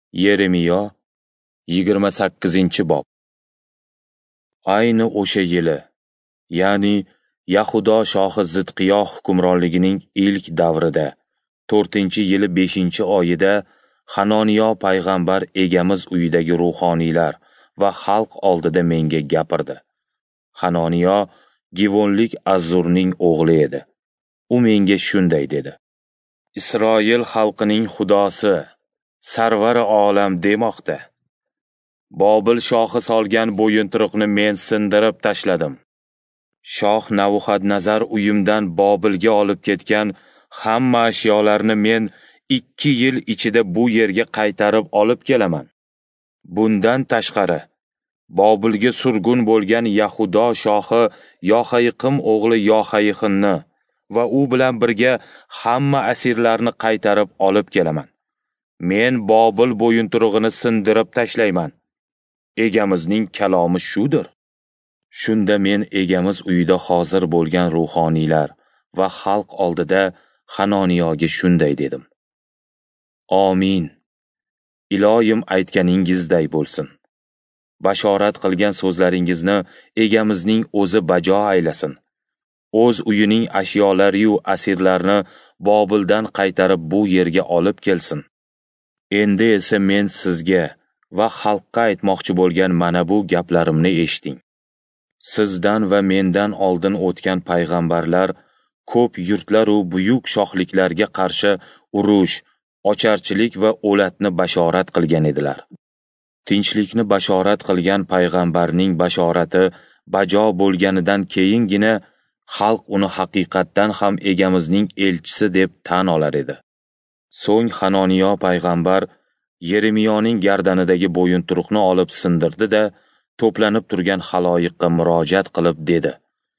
Yeremiyo 28-bob. Ayni o'sha yili, ya'ni Yahudo shohi Zidqiyo hukmronligining ilk davrida, 4-yili 5-oyida Hanoniyo payg'ambar egamiz uyidagi ruhoniylar va xalq oldida menga gapirdi. Hanoniyo Givonlik Azzurning o'g'li edi. U menga shunday dedi: Isroil xalqining xudosi, sarvari olam demoqda. Bobil shohi solgan bo'yinturuqni men sindirib tashladim. Shoh Navuxadnazar uyimdan Bobilga olib ketgan hamma ashyolarni men 2 yil ichida bu yerga qaytarib olib kelaman. Bundan tashqari, Bobilga surgun bo'lgan Yahudo shohi Yohayiqim o'g'li Yohayiqinni va u bilan birga hamma asirlarni qaytarib olib kelaman. Men Bobil bo'yinturug'ini sindirib tashlayman. Egamizning kalomi shudir. Shunda men egamiz uyida hozir bo'lgan ruhoniylar va xalq oldida Hanoniyoga shunday dedim: Amin. Iloyim aytganingizday bo'lsin. Bashorat qilgan so'zlaringizni egamizning o'zi bajo aylasin. O'z uyining ashyolari-yu asirlarni Bobildan qaytarib bu yerga olib kelsin. Endi esa men sizga va xalqqa aytmoqchi bo'lgan mana bu gaplarimni eshiting. Sizdan va mendan oldin o'tgan payg'ambarlar ko'p yurtlar u buyuk shohliklarga qarshi urush, ocharchilik va o'latni bashorat qilgan edilar. Tinchlikni bashorat qilgan payg'ambarning bashorati bajo bo'lganidan keyingina xalq uni haqiqatdan ham egamizning elchisi deb tan olar edi. So'ng Hanoniyo payg'ambar Yeremiyoning gardanidagi bo'yinturuqni olib sindirdi-da, to'planib turgan haloyiqqa murojaat qilib dedi: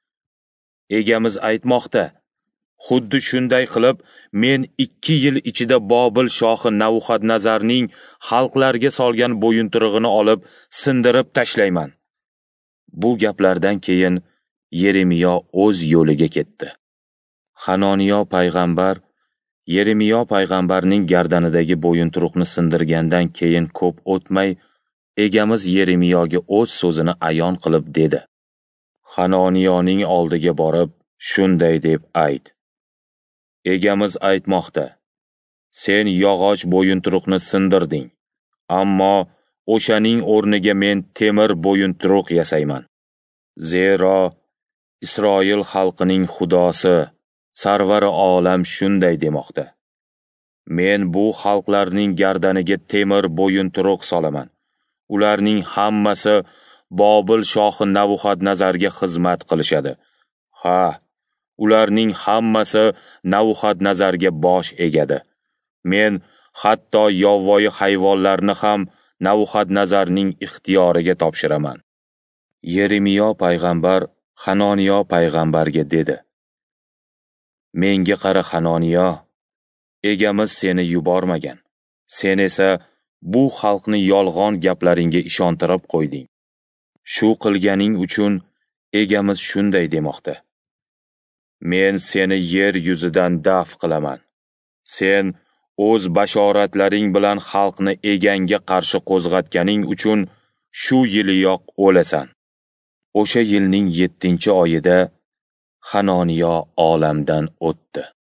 Egamiz aytmoqda, xuddi shunday qilib men 2 yil ichida Bobil shohi Navuxadnazarning xalqlarga solgan bo'yinturug'ini olib sindirib tashlayman. Bu gaplardan keyin Yeremiyo o'z yo'liga ketdi. Hanoniyo payg'ambar Yeremiyo payg'ambarning gardanidagi bo'yinturuqni sindirgandan keyin ko'p o'tmay egamiz Yeremiyoga o'z so'zini ayon qilib dedi: Hanoniyoning oldiga borib shunday deb ayt: Egamiz aytmoqda, sen yog'och bo'yinturuqni sindirding, ammo o'shaning o'rniga men temir bo'yinturuq yasayman. Zero Isroil xalqining xudosi, sarvari olam shunday demoqda: Men bu xalqlarning gardaniga temir bo'yinturuq solaman. Ularning hammasi Bobil shohi Navuxadnazarga xizmat qilishadi. Ha, ularning hammasi Navuxadnazarga bosh egadi. Men hatto yovvoyi hayvonlarni ham Navuxadnazarning ixtiyoriga topshiraman. Yeremiyo payg'ambar Hanoniyo payg'ambarga dedi: Menga qara Hanoniyo, egamiz seni yubormagan. Sen esa bu xalqni yolg'on gaplaringga ishontirib qo'yding. Shu qilganing uchun egamiz shunday demoqda: Men seni yer yuzidan daf qilaman. Sen o'z bashoratlaring bilan xalqni egangga qarshi qo'zg'atganing uchun shu yiliyoq o'lasan. O'sha yilning 7-oyida Hanoniyo olamdan o'tdi.